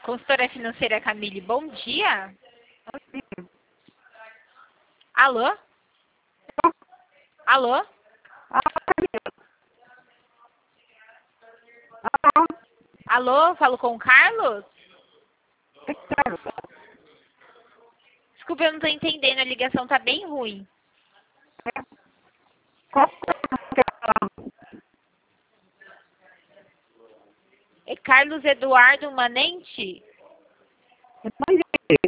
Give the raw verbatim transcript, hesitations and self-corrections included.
Consultora financeira Camille, bom dia. Alô? Alô? Alô, falo com o Carlos? Desculpa, eu não tô entendendo, a ligação tá bem ruim. É Carlos Eduardo Manente?